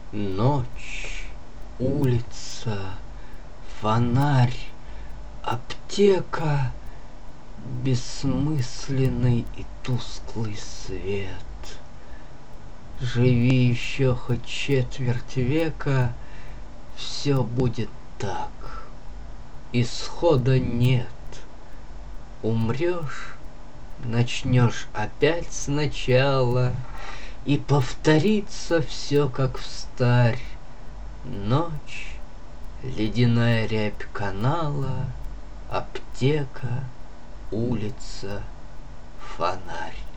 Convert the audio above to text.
Ночь, улица, фонарь, аптека, бессмысленный и тусклый свет. Живи еще хоть четверть века, все будет так, исхода нет. Умрешь, начнешь опять сначала, и повторится все как встарь. Ночь, ледяная рябь канала, аптека, улица, фонарь.